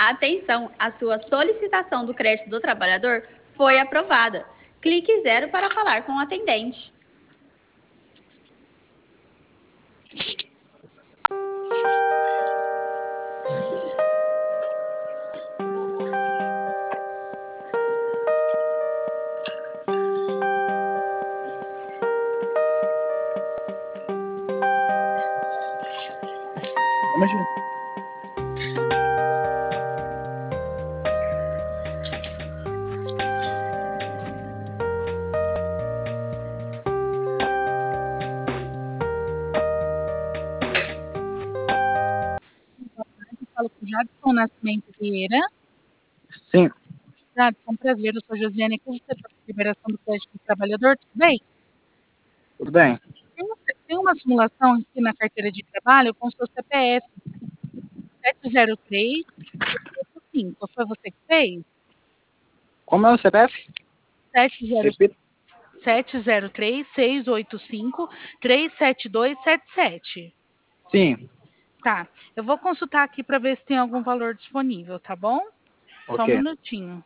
Atenção, a sua solicitação do crédito do trabalhador foi aprovada. Clique 0 para falar com o atendente. Imagina. Falo com o Jadson Nascimento Vieira. Sim, Jadson, prazer, eu sou Josiane, aqui do setor de liberação do crédito do trabalhador, tudo bem? tudo bem. Tem uma simulação aqui na carteira de trabalho com o seu CPF 703-685. Foi você que fez? Como é o CPF? 70 Repita. 703-685-37277. Sim, Tá, eu vou consultar aqui para ver se tem algum valor disponível, tá bom? Só um ok. minutinho.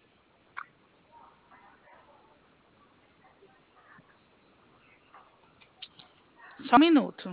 Só um minuto.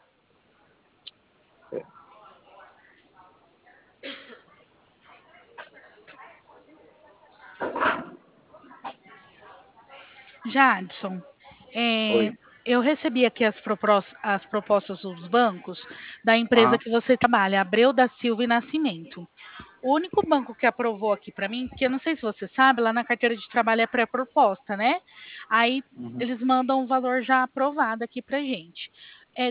Jadson, Oi. eu recebi aqui as propostas dos bancos da empresa Aham, que você trabalha, Abreu da Silva e Nascimento. O único banco que aprovou aqui para mim, porque eu não sei se você sabe, lá na carteira de trabalho é pré-proposta, né? Aí uhum. eles mandam um valor já aprovado aqui para gente. É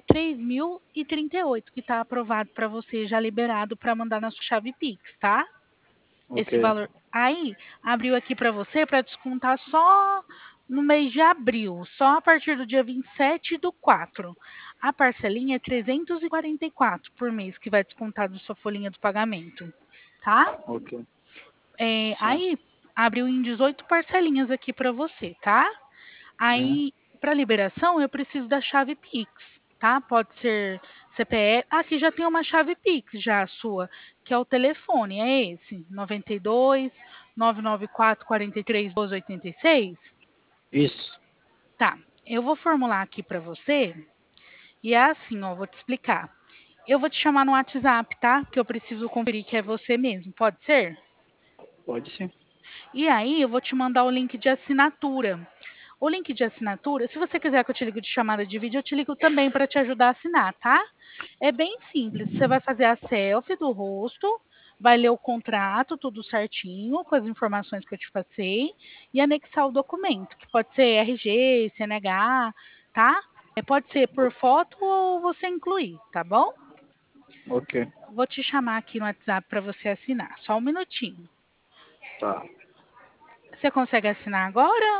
3.038 que está aprovado para você, já liberado para mandar na sua chave Pix, tá? Ok, Esse valor. Aí abriu aqui para você para descontar só no mês de abril, só a partir do dia 27/4. A parcelinha é 344 por mês que vai descontar da sua folhinha do pagamento, tá? ok. Sim, Aí abriu em 18 parcelinhas aqui para você, tá? uhum. Aí, para liberação, eu preciso da chave Pix, tá? Pode ser CPF. Aqui já tem uma chave Pix, já a sua, que é o telefone, é esse, 92 994 43 12 86. Isso. Tá, eu vou formular aqui para você, e é assim, ó, vou te explicar. Eu vou te chamar no WhatsApp, tá? Porque eu preciso conferir que é você mesmo, pode ser? Pode sim. E aí, eu vou te mandar o link de assinatura. O link de assinatura, se você quiser que eu te ligue de chamada de vídeo, eu te ligo também para te ajudar a assinar, tá? É bem simples. Você vai fazer a selfie do rosto, vai ler o contrato, tudo certinho, com as informações que eu te passei, e anexar o documento, que pode ser RG, CNH, tá? Pode ser por foto ou você incluir, tá bom? Ok, Vou te chamar aqui no WhatsApp para você assinar. Só um minutinho. tá. Você consegue assinar agora?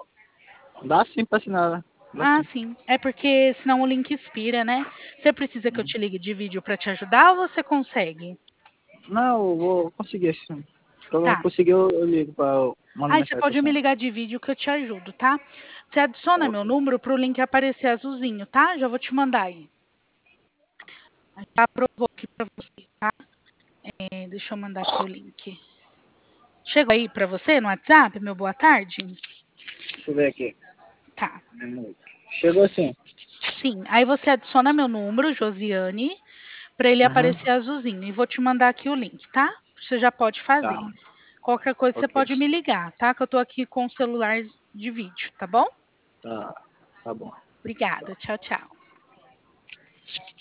Dá sim pra assinar, né? Dá Ah, sim. sim. É porque senão o link expira, né? Você precisa que eu Uhum. te ligue de vídeo para te ajudar ou você consegue? Não, eu vou conseguir sim. Se eu não Tá. conseguir, eu ligo pra eu mandar Aí você mensagem pra pode me você. ligar de vídeo que eu te ajudo, tá? Você adiciona meu Ok. número pro link aparecer azulzinho, tá? Já vou te mandar aí. Já aprovou aqui para você, tá? Deixa eu mandar aqui o link. Chegou aí para você no WhatsApp, meu boa tarde? Deixa eu ver aqui. Tá. Chegou sim. Sim. Aí você adiciona meu número, Josiane, para ele Uhum. aparecer azulzinho. E vou te mandar aqui o link, tá? Você já pode Tá, fazer. Qualquer coisa você ok. pode me ligar, tá? Que eu tô aqui com o celular de vídeo, tá bom? Tá, tá bom. Obrigada. Tchau, tchau.